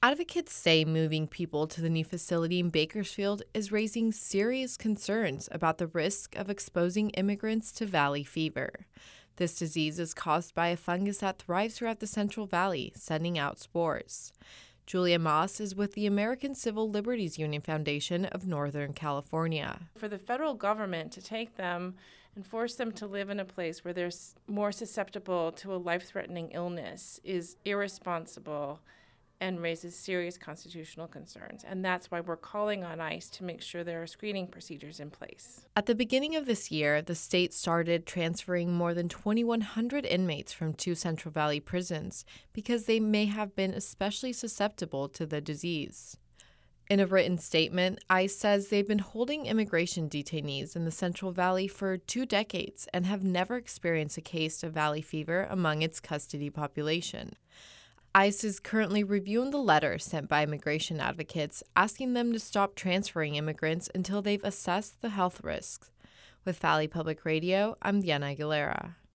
Advocates say moving people to the new facility in Bakersfield is raising serious concerns about the risk of exposing immigrants to valley fever. This disease is caused by a fungus that thrives throughout the Central Valley, sending out spores. Julia Moss is with the American Civil Liberties Union Foundation of Northern California. For the federal government to take them and force them to live in a place where they're more susceptible to a life-threatening illness is irresponsible and raises serious constitutional concerns. And that's why we're calling on ICE to make sure there are screening procedures in place. At the beginning of this year, the state started transferring more than 2,100 inmates from 2 Central Valley prisons because they may have been especially susceptible to the disease. In a written statement, ICE says they've been holding immigration detainees in the Central Valley for 2 decades and have never experienced a case of valley fever among its custody population. ICE is currently reviewing the letter sent by immigration advocates asking them to stop transferring immigrants until they've assessed the health risks. With Valley Public Radio, I'm Diana Aguilera.